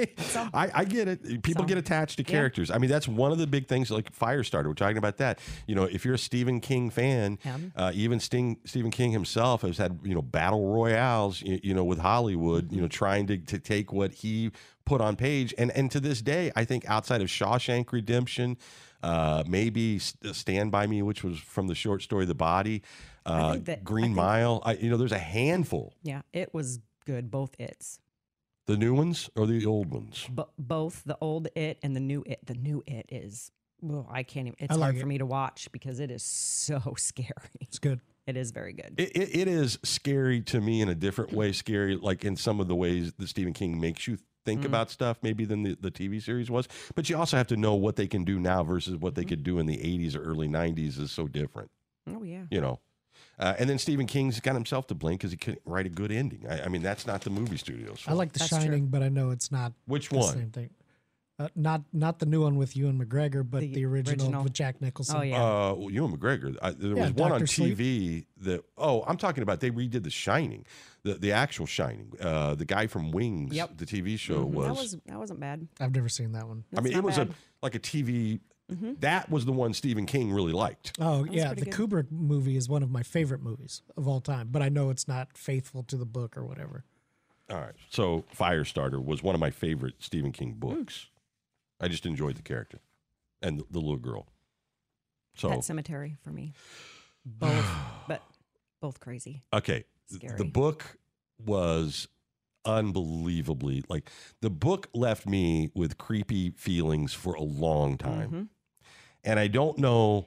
I, I get it. People So, get attached to yeah. characters. I mean, that's one of the big things, like Firestarter. We're talking about that. You know, if you're a Stephen King fan, Him. uh, even Sting, Stephen King himself has had, you know, battle royales, you, you know, with Hollywood, you know, trying to, to take what he put on page. And, and to this day, I think outside of Shawshank Redemption, uh, maybe Stand By Me, which was from the short story The Body, uh, think that- I Green think- Mile, I, you know, there's a handful. Yeah, it was good. Both its. The new ones or the old ones? B- both the old it and the new it. The new it is. Well, I can't even. It's I like hard it. for me to watch because it is so scary. It's good. It is very good. It, it, it is scary to me in a different way, scary like in some of the ways that Stephen King makes you think Mm. about stuff maybe than the, the T V series was. But you also have to know what they can do now versus what Mm-hmm. they could do in the eighties or early nineties is so different, Oh yeah. you know. Uh, and then Stephen King's got himself to blame because he couldn't write a good ending. I, I mean, that's not the movie studio's I fault. like The That's true. Shining, but I know it's not Which the one? same thing. Uh, not not the new one with Ewan McGregor, but the, The original, original. with Jack Nicholson. Oh, yeah. Uh, well, Ewan McGregor. I, there Yeah, was one on Doctor T V that. Oh, I'm talking about they redid The Shining, the the actual Shining. Uh, the guy from Wings, Yep. the T V show was. That was that wasn't bad. I've never seen that one. I mean, That's it was not a bad. like a T V. Mm-hmm. That was the one Stephen King really liked. Oh, was yeah. pretty The good. Kubrick movie is one of my favorite movies of all time, but I know it's not faithful to the book or whatever. All right. So Firestarter was one of my favorite Stephen King Hmm. books. I just enjoyed the character and the, the little girl. So Pet Cemetery for me. Both, but both crazy. okay, Scary. the book was unbelievably like the book left me with creepy feelings for a long time, Mhm. and I don't know.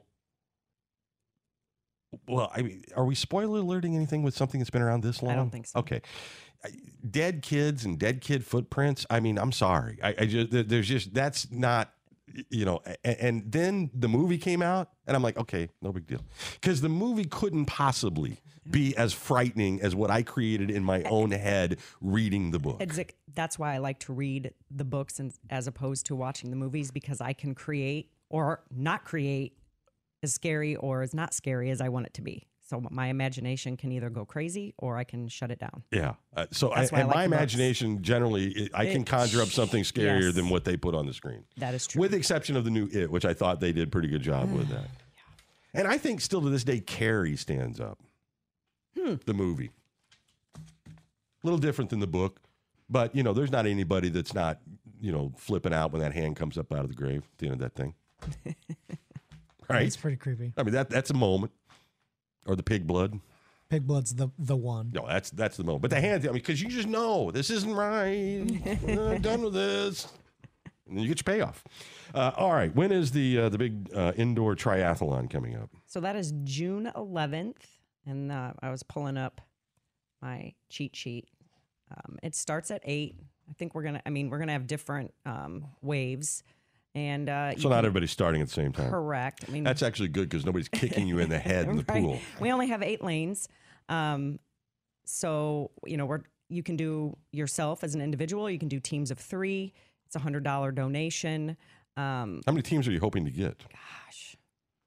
Well, I mean, are we spoiler alerting anything with something that's been around this long? I don't think so. Okay. Dead kids and dead kid footprints. I mean, I'm sorry. I, I just, there- there's just, that's not, you know, and, and then the movie came out and I'm like, okay, no big deal. Because the movie couldn't possibly be as frightening as what I created in my own head reading the book. It's like- that's why I like to read the books and, as opposed to watching the movies, because I can create or not create as scary or as not scary as I want it to be. So my imagination can either go crazy or I can shut it down. Yeah. Uh, so I, That's why I and like my the books. imagination generally, it, I can It- conjure up something scarier Yes. than what they put on the screen. That is true. With the exception of the new It, which I thought they did a pretty good job with that. And I think still to this day, Carrie stands up. Hmm. The movie. A little different than the book, but you know, there's not anybody that's not, you know, flipping out when that hand comes up out of the grave at the end of that thing. Right? It's pretty creepy. I mean, that that's a moment. Or the pig blood. Pig Blood's the the one. No, that's that's the moment. But the hand, I mean, because you just know this isn't right. I'm done with this. And then you get your payoff. Uh, all right. When is the uh, the big uh, indoor triathlon coming up? So that is June eleventh. And uh, I was pulling up my cheat sheet. Um, it starts at eight. I think we're going to, I mean, we're going to have different um, waves. And uh, you So not can- everybody's starting at the same time. Correct. I mean, That's actually good because nobody's kicking you in the head in the Right. pool. We only have eight lanes. Um, so, you know, we're, you can do yourself as an individual. You can do teams of three. It's a one hundred dollars donation. Um, How many teams are you hoping to get? gosh.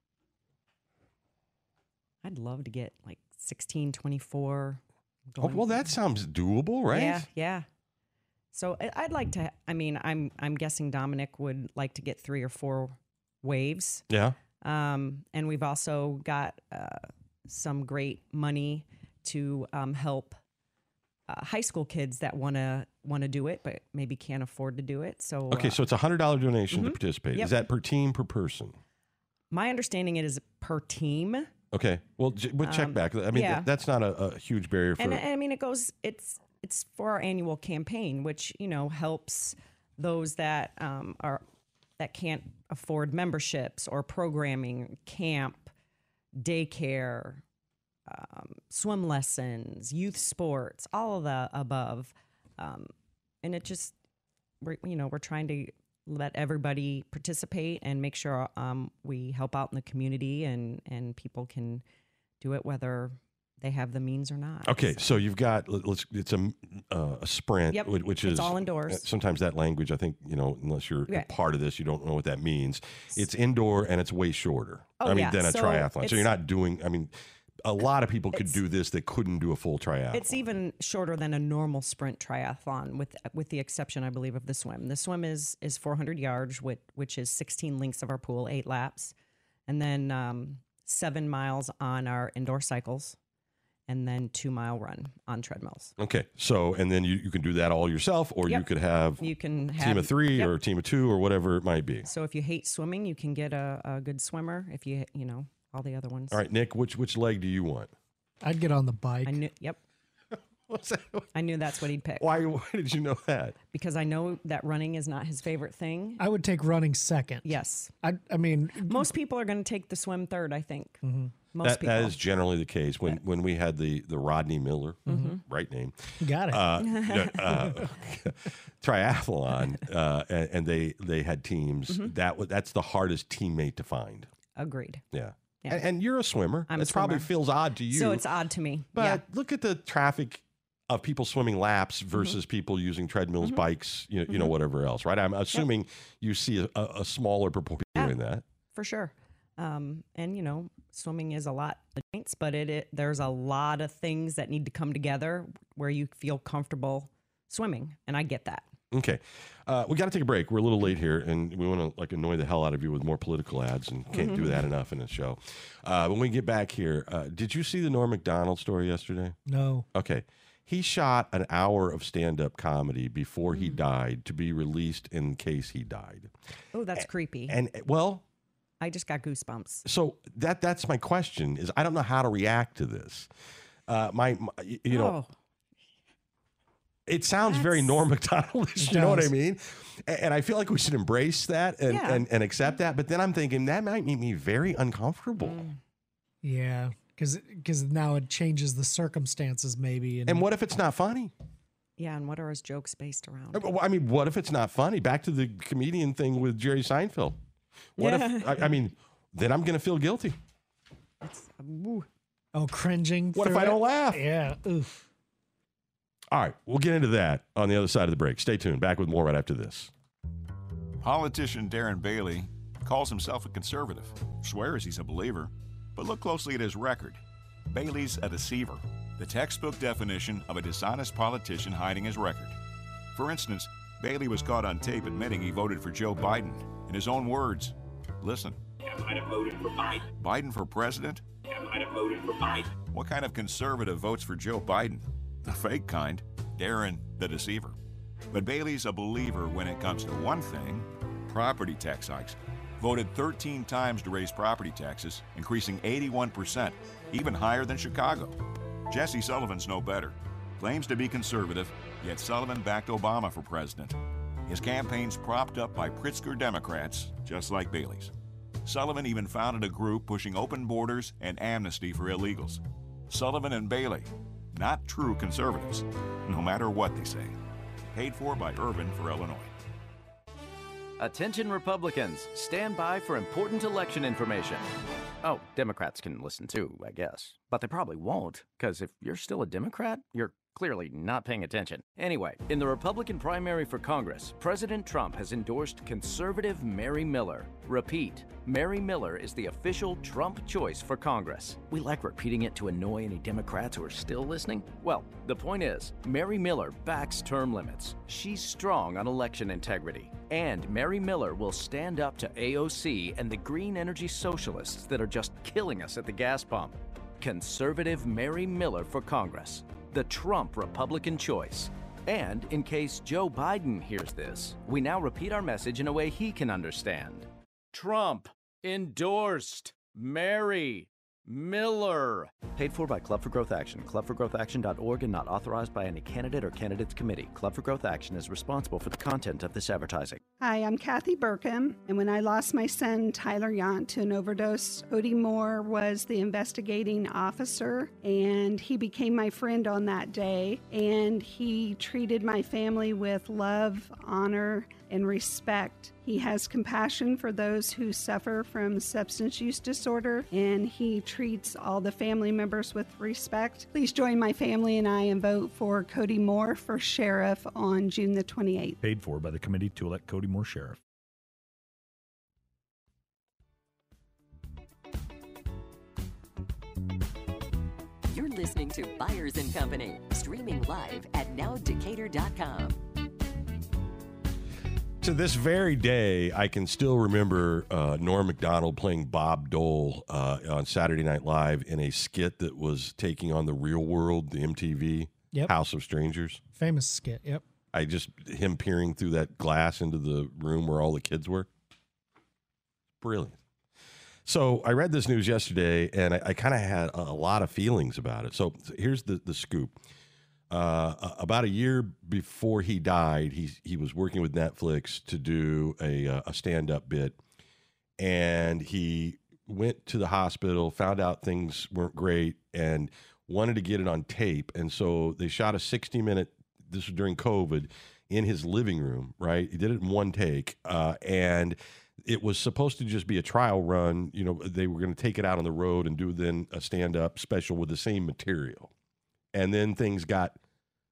I'd love to get like sixteen, twenty-four. Oh, well, that sounds doable, right? Yeah, yeah. So I- I'd like to, I mean, I'm I'm guessing Dominic would like to get three or four waves. Yeah. Um, and we've also got uh, some great money to um, help uh, high school kids that want to want to do it, but maybe can't afford to do it. So Okay, uh, so it's a one hundred dollars donation to Mhm. participate. Yep. Is that per team, per person? my understanding it is per team. Okay. Well, j- we'll check Um, back. I mean, yeah. th- that's not a, a huge barrier for. And, and I mean, it goes. It's it's for our annual campaign, which you know helps those that um, are that can't afford memberships or programming, camp, daycare, um, swim lessons, youth sports, all of the above. Um, and it just, we're you know we're trying to let everybody participate and make sure um, we help out in the community and and people can do it whether they have the means or not. Okay, so you've got let- let's it's a uh, a sprint, Yep, whi- which it's is all indoors. uh, Sometimes that language, I think, you know, unless you're Yeah. a part of this, you don't know what that means. It's indoor and it's way shorter. Oh, I mean, yeah, than a so triathlon. So it's- you're not doing. I mean, a lot of people could It's- do this that couldn't do a full triathlon. It's even shorter than a normal sprint triathlon, with with the exception, I believe, of the swim. The swim is is four hundred yards, which which is sixteen links of our pool, eight laps, and then um, seven miles on our indoor cycles, and then two mile run on treadmills. Okay, so and then you, you can do that all yourself, or you Yep. could have You can team have of three yep. or a team of two or whatever it might be. So if you hate swimming, you can get a, a good swimmer. If you you know all the other ones. All right, Nick, which which leg do you want? I'd get on the bike. I knew. Yep. What's that? I knew that's what he'd pick. Why why did you know that? Because I know that running is not his favorite thing. I would take running second. Yes. I I mean, Most people are going to take the swim third, I think. Mm-hmm. Most That, people. that is generally the case. When when we had the the Rodney Miller, Mhm. right name, got it. uh, uh, triathlon, uh, and, and they they had teams. Mhm. That was that's the hardest teammate to find. Agreed. Yeah. Yeah. And, and you're a swimmer. I'm a It probably swimmer. feels odd to you. So it's odd to me. But yeah. look at the traffic of people swimming laps versus Mm-hmm. people using treadmills, Mhm. bikes, you know, you know, Mhm. whatever else, right? I'm assuming you see a, a smaller proportion Yeah. doing that. For sure. Um, and you know, swimming is a lot of points, but it, it there's a lot of things that need to come together where you feel comfortable swimming, and I get that. Okay. Uh, we got to take a break. We're a little late here, and we want to like annoy the hell out of you with more political ads, and can't do that enough in the show. Uh, when we get back here, uh, did you see the Norm Macdonald story yesterday? No. Okay. He shot an hour of stand-up comedy before he died to be released in case he died. Oh, that's creepy. And well, I just got goosebumps. so that that's my question is I don't know how to react to this. Uh, my, my you know, Oh. it sounds very Norm Macdonaldish, you know what I does. mean? A- And I feel like we should embrace that and, Yeah. and, and accept that. But then I'm thinking that might make me very uncomfortable. Yeah, because now it changes the circumstances maybe. And, And what if it's not funny? Yeah, and what are his jokes based around? Uh, well, I mean, what if it's not funny? Back to the comedian thing with Jerry Seinfeld. What if, Yeah. I, I mean, then I'm going to feel guilty. It's, woo. oh, cringing. What if through I don't it? laugh? Yeah. Oof. All right, we'll get into that on the other side of the break. Stay tuned. Back with more right after this. Politician Darren Bailey calls himself a conservative, swears he's a believer, but look closely at his record. Bailey's a deceiver, the textbook definition of a dishonest politician hiding his record. For instance, Bailey was caught on tape admitting he voted for Joe Biden. In his own words, listen. I might have voted for Biden. Biden for president? I might have voted for Biden. What kind of conservative votes for Joe Biden? The fake kind. Darren, the deceiver. But Bailey's a believer when it comes to one thing, property tax hikes. Voted thirteen times to raise property taxes, increasing eighty-one percent, even higher than Chicago. Jesse Sullivan's no better. Claims to be conservative, yet Sullivan backed Obama for president. His campaign's propped up by Pritzker Democrats, just like Bailey's. Sullivan even founded a group pushing open borders and amnesty for illegals. Sullivan and Bailey, not true conservatives, no matter what they say. Paid for by Urban for Illinois. Attention Republicans, stand by for important election information. Oh, Democrats can listen too, I guess. But they probably won't, because if you're still a Democrat, you're clearly not paying attention. Anyway, in the Republican primary for Congress, President Trump has endorsed conservative Mary Miller. Repeat, Mary Miller is the official Trump choice for Congress. We like repeating it to annoy any Democrats who are still listening. Well, the point is, Mary Miller backs term limits. She's strong on election integrity. And Mary Miller will stand up to A O C and the green energy socialists that are just killing us at the gas pump. Conservative Mary Miller for Congress, the Trump Republican choice. And in case Joe Biden hears this, we now repeat our message in a way he can understand. Trump endorsed Mary Miller. Paid for by Club for Growth Action, club for growth action dot org, and not authorized by any candidate or candidates committee. Club for Growth Action is responsible for the content of this advertising. Hi, I'm Kathy Burkham, and when I lost my son, Tyler Yant, to an overdose, Odie Moore was the investigating officer, and he became my friend on that day, and he treated my family with love, honor, and respect. He has compassion for those who suffer from substance use disorder, and he treats all the family members with respect. Please join my family and I and vote for Cody Moore for sheriff on June the twenty-eighth. Paid for by the committee to elect Cody Moore sheriff. You're listening to Byers and Company, streaming live at now decatur dot com. To this very day, I can still remember uh, Norm Macdonald playing Bob Dole uh, on Saturday Night Live in a skit that was taking on The Real World, the M T V Yep. House of Strangers. Famous skit. Yep. I just, him peering through that glass into the room where all the kids were. Brilliant. So I read this news yesterday, and I, I kind of had a, a lot of feelings about it. So, so here's the, the scoop. Uh, about a year before he died, he he was working with Netflix to do a a stand-up bit, and he went to the hospital, found out things weren't great, and wanted to get it on tape. And so they shot a sixty minute. This was during COVID, in his living room. Right, he did it in one take, uh, and it was supposed to just be a trial run. You know, they were going to take it out on the road and do then a stand-up special with the same material. And then things got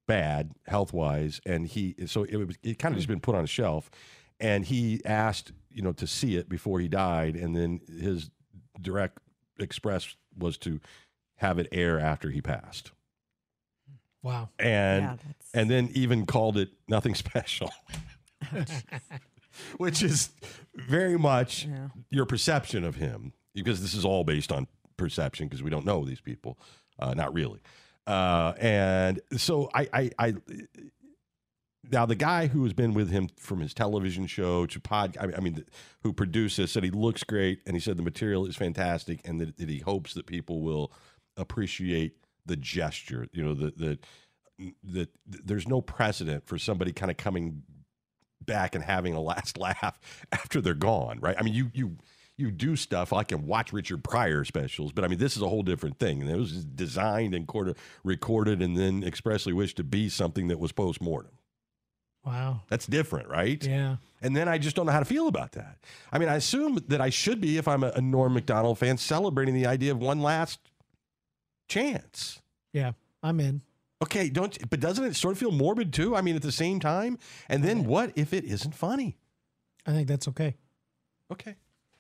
bad health wise, and he so it was it kind of just been put on a shelf, and he asked you know to see it before he died, and then his direct express was to have it air after he passed. Wow. And Yeah, and then even called it nothing special. Which is very much Yeah. your perception of him, because this is all based on perception, because we don't know these people, uh, not really. Uh, and so I, I, I, now the guy who has been with him from his television show to pod, I mean, I mean, who produced this, said he looks great, and he said the material is fantastic, and that, that he hopes that people will appreciate the gesture. You know, that that that there's no precedent for somebody kind of coming back and having a last laugh after they're gone, right? I mean, you you you do stuff. I can watch Richard Pryor specials, but I mean, this is a whole different thing. And it was designed and quarter, recorded and then expressly wished to be something that was post-mortem. Wow. That's different, right? Yeah. And then I just don't know how to feel about that. I mean, I assume that I should be, if I'm a, a Norm Macdonald fan, celebrating the idea of one last chance. Yeah, I'm in. Okay, don't, but doesn't it sort of feel morbid too? I mean, at the same time, and then what if it isn't funny? I think that's okay. Okay.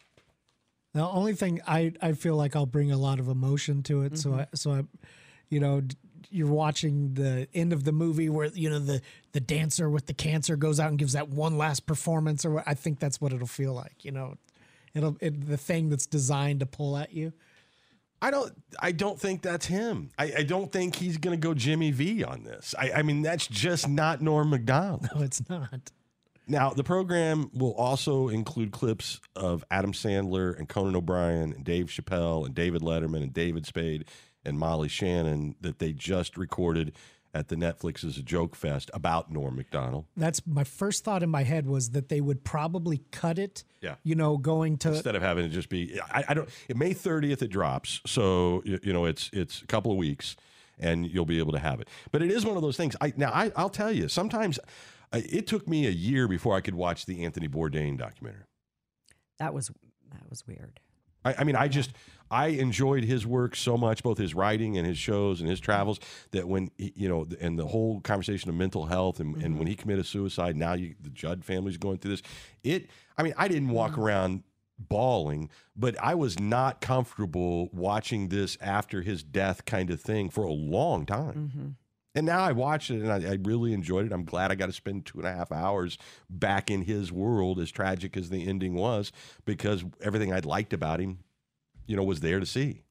The only thing I, I feel like I'll bring a lot of emotion to it. So I, so I, you know, d- you're watching the end of the movie where, you know, the, the dancer with the cancer goes out and gives that one last performance, or what, I think that's what it'll feel like, you know, it'll, it, the thing that's designed to pull at you. I don't. I don't think that's him. I, I don't think he's going to go Jimmy V on this. I, I mean, that's just not Norm Macdonald. No, it's not. Now, the program will also include clips of Adam Sandler and Conan O'Brien and Dave Chappelle and David Letterman and David Spade and Molly Shannon that they just recorded at the Netflix's Joke Fest about Norm Macdonald. That's my first thought in my head, was that they would probably cut it. Yeah. You know, going to Instead of having it just be, I, I don't. May thirtieth it drops, so you, you know it's it's a couple of weeks, and you'll be able to have it. But it is one of those things. I now I, I'll tell you, sometimes uh, it took me a year before I could watch the Anthony Bourdain documentary. That was that was weird. I, I mean, I just I enjoyed his work so much, both his writing and his shows and his travels, that when he, you know, and the whole conversation of mental health, and, mm-hmm. and when he committed suicide, now you, the Judd family's going through this. It, I mean, I didn't walk mm-hmm. around bawling, but I was not comfortable watching this after his death kind of thing for a long time. Mm-hmm. And now I watched it, and I, I really enjoyed it. I'm glad I got to spend two and a half hours back in his world, as tragic as the ending was, because everything I'd liked about him, you know, was there to see.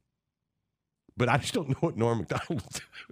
But I just don't know what Norm Macdonald will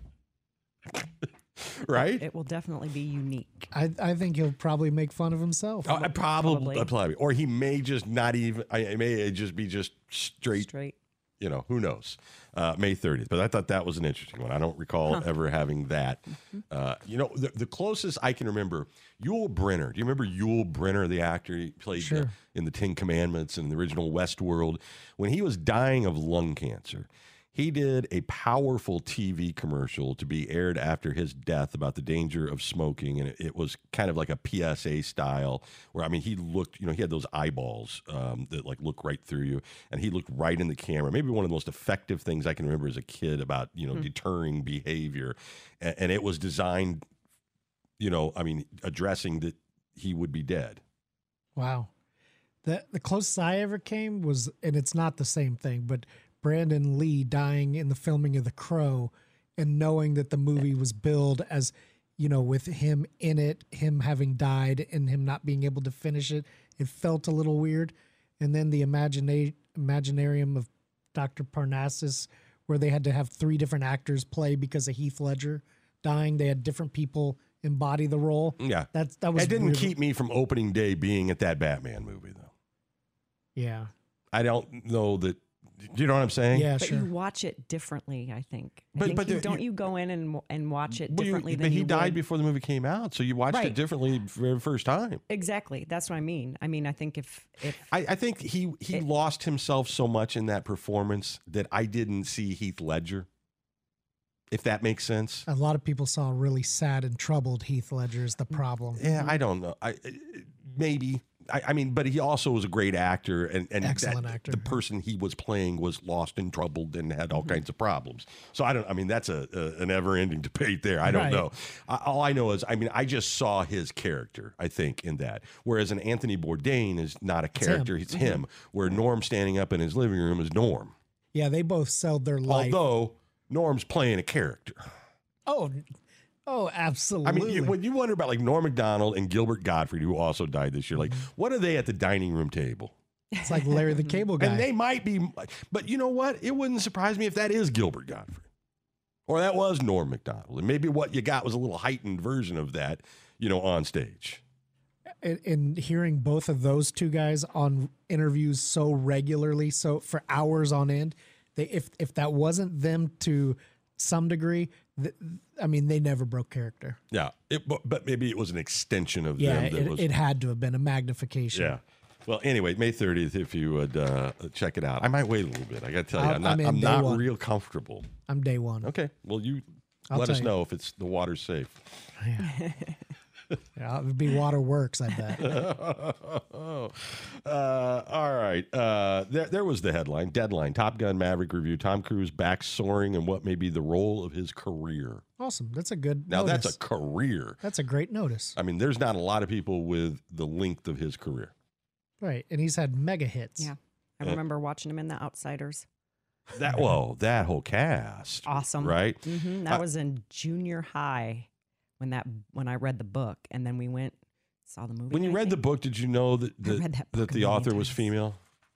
do. Right? It will definitely be unique. I, I think he'll probably make fun of himself. Uh, probably, Probably. probably, or he may just not even. I it may just be just straight. Straight. You know, who knows? Uh, May thirtieth. But I thought that was an interesting one. I don't recall Huh. ever having that. Uh, you know, the, the closest I can remember, Yul Brynner. Do you remember Yul Brynner, the actor? He played Sure. uh, in the Ten Commandments and the original Westworld. When he was dying of lung cancer, he did a powerful T V commercial to be aired after his death about the danger of smoking. And it, it was kind of like a P S A style where, I mean, he looked, you know, he had those eyeballs um, that like look right through you. And he looked right in the camera. Maybe one of the most effective things I can remember as a kid about, you know, Hmm. deterring behavior. And, and it was designed, you know, I mean, addressing that he would be dead. Wow. The the closest I ever came was, and it's not the same thing, but Brandon Lee dying in the filming of The Crow, and knowing that the movie was billed as, you know, with him in it, him having died and him not being able to finish it, it felt a little weird. And then the imagina- Imaginarium of Doctor Parnassus, where they had to have three different actors play because of Heath Ledger dying. They had different people embody the role. Yeah. That's, that was It didn't weird. keep me from opening day being at that Batman movie, though. Yeah. I don't know that. Do you know what I'm saying? Yeah, But sure. you watch it differently, I think. I But- think but you, the- don't you- you go in and and watch it Well, you- differently but than he you died would? before the movie came out, so you watched Right. it differently for the first time. Exactly. That's what I mean. I mean, I think if if I, I think he he lost himself so much in that performance that I didn't see Heath Ledger, if that makes sense. A lot of people saw really sad and troubled Heath Ledger as the problem. Yeah, I don't know. I maybe I, I mean, but he also was a great actor, and, and Excellent that, actor. the person he was playing was lost and troubled and had all kinds of problems. So I don't. I mean, that's a, a an ever-ending debate there. I don't Right. know. I, all I know is, I mean, I just saw his character. I think in that, whereas an Anthony Bourdain is not a him. character; it's him. Mhm. Where Norm standing up in his living room is Norm. Yeah, they both sold their life. Although Norm's playing a character. oh, oh, I absolutely. mean, you, when you wonder about like Norm Macdonald and Gilbert Gottfried, who also died this year, like what are they at the dining room table? it's like Larry the Cable Guy. And they might be, but you know what? It wouldn't surprise me if that is Gilbert Gottfried, or that was Norm Macdonald, and maybe what you got was a little heightened version of that, you know, on stage. and, and hearing both of those two guys on interviews so regularly, so for hours on end, they if if that wasn't them to some degree, th- I mean, they never broke character. Yeah, it, but, but maybe it was an extension of Yeah, them. That it, was, it had to have been a magnification. yeah. Well, anyway, May thirtieth, if you would uh, check it out. I might wait a little bit. I got to tell you, I'll- I'm not, I'm in I'm day not one. real comfortable. I'm day one. Okay, well, you I'll let tell us you. know if it's the water's safe. Yeah, it would be Waterworks, I bet. uh, all right. Uh, there, there was the headline. Deadline. Top Gun Maverick review. Tom Cruise back soaring in what may be the role of his career. Awesome. That's a good Now, notice. that's a career. That's a great notice. I mean, there's not a lot of people with the length of his career. Right. And he's had mega hits. Yeah. I Uh, remember watching him in The Outsiders. That Whoa, that whole cast. Awesome. Right? hmm That Uh, was in junior high when that when I read the book, and then we went saw the movie. When you I read the think. book, did you know that, I that, read that that book a the million author was times. female?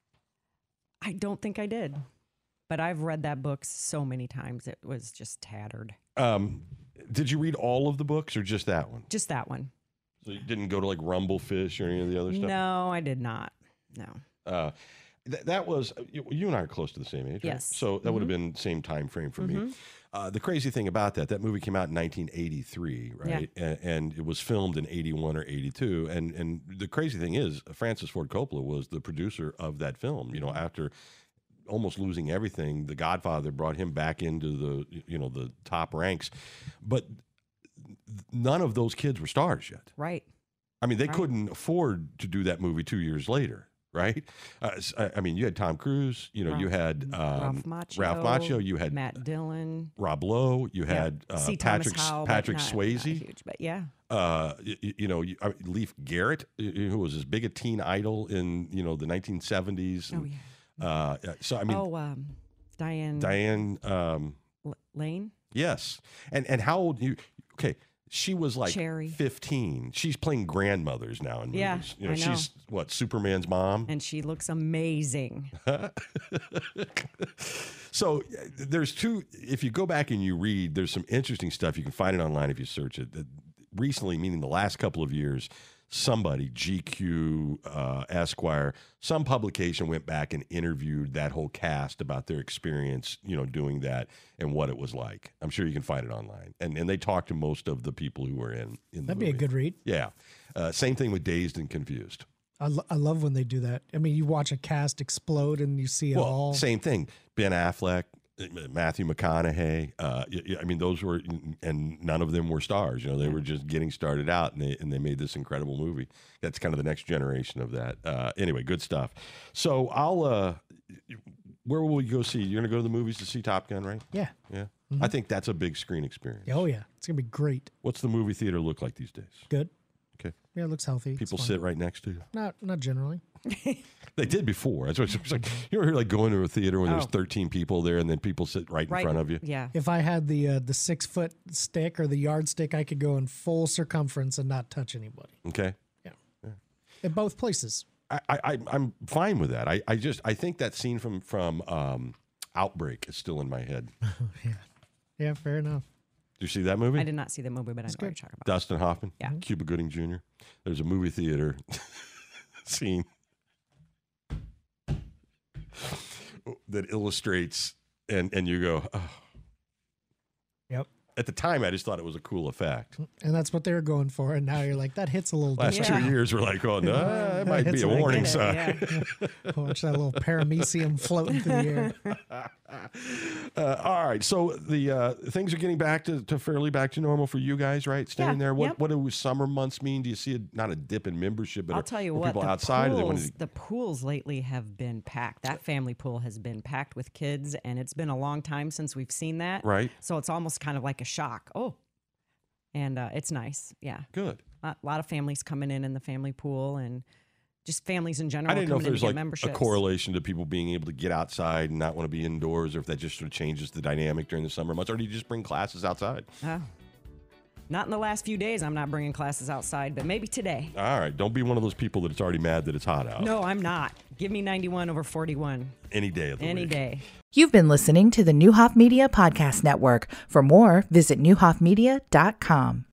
I don't think I did, but I've read that book so many times. It was just tattered. Um, did you read all of the books or just that one? Just that one. So you didn't go to like Rumblefish or any of the other stuff? No, I did not. No. Uh, th- that was you, you and I are close to the same age, right? Yes. So that would have Mhm. been same time frame for me. Mhm. Uh, the crazy thing about that, that movie came out in nineteen eighty-three, right? And, and it was filmed in eighty-one or eighty-two. And and the crazy thing is, Francis Ford Coppola was the producer of that film. You know, after almost losing everything, The Godfather brought him back into the you know the top ranks, but none of those kids were stars yet. Right. I mean, they Right. couldn't afford to do that movie two years later, right? Uh, s- I I mean, you had Tom Cruise, you know, you Ralph- had um, Ralph Macchio. Ralph Macchio, you had Matt Dillon. Rob Lowe, you Yeah. had uh, C. Thomas Patrick Howell, but Patrick not- not Swayze, huge, but yeah. uh, you, you know, you, I mean, Leif Garrett, y- y- who was as big a teen idol in you know the nineteen seventies. Oh, yeah. Uh, yeah, so I mean, oh, um, Diane. Diane. Um, L- Lane. yes, and and how old you? Okay. She was like Cherry. fifteen. She's playing grandmothers now in movies. Yeah, you know, I know. she's what Superman's mom. And she looks amazing. So uh, there's two. If you go back and you read, there's some interesting stuff. You can find it online if you search it. Uh, Recently, meaning the last couple of years, somebody, G Q, uh, Esquire, some publication went back and interviewed that whole cast about their experience, you know, doing that and what it was like. I'm sure you can find it online. And and they talked to most of the people who were in, in the That'd be a movie. good read. Yeah. Uh, same thing with Dazed and Confused. I, lo- I love when they do that. I mean, you watch a cast explode and you see it Well, all. same thing. Ben Affleck, Matthew McConaughey. Uh, y- y- I mean, those were, and none of them were stars. You know, they were just getting started out, and they and they made this incredible movie. That's kind of the next generation of that. Uh, anyway, good stuff. So I'll. Uh, where will we go see? You're going to go to the movies to see Top Gun, right? Yeah. Yeah. Mhm. I think that's a big screen experience. Oh, yeah. It's going to be great. What's the movie theater look like these days? Good. Okay. Yeah, it looks healthy. It's People fine. sit right next to you. Not not generally. They did before. That's what it's like. You ever hear like going to a theater when there's Oh. thirteen people there, and then people sit right in front of you? Yeah. If I had the uh, the six foot stick or the yardstick, I could go in full circumference and not touch anybody. Okay. In both places. I, I I'm fine with that. I, I just I think that scene from from um, Outbreak is still in my head. yeah. Yeah, fair enough. Did you see that movie? I did not see the movie, but I know what you're talking about. Dustin Hoffman, Yeah. Cuba Gooding Junior There's a movie theater scene that illustrates, and and you go, oh. Yep. At the time, I just thought it was a cool effect. And that's what they're going for. And now you're like, that hits a little Last different. two years, we're like, oh no, that might be Hits a like warning it, sign. yeah. Watch that little paramecium floating through the air. Uh, all right, so the uh, things are getting back to, to fairly back to normal for you guys, right? Staying Yeah, there. What yep. what do summer months mean? Do you see a, not a dip in membership, but I'll are, tell you are what, people the outside? Or they pools, want to, the pools lately have been packed. That family pool has been packed with kids, and it's been a long time since we've seen that. Right. So it's almost kind of like a shock. Oh, and uh, it's nice. Yeah. Good. A lot of families coming in in the family pool, and just families in general I didn't know coming if in there's to get like a memberships. correlation to people being able to get outside and not want to be indoors, or if that just sort of changes the dynamic during the summer months, or do you just bring classes outside? Oh. Not in the last few days. I'm not bringing classes outside, but maybe today. All right, don't be one of those people that's already mad that it's hot out. No, I'm not. Give me ninety-one over forty-one. Any day of the Any week. day. You've been listening to the Newhoff Media Podcast Network. For more, visit newhoff media dot com.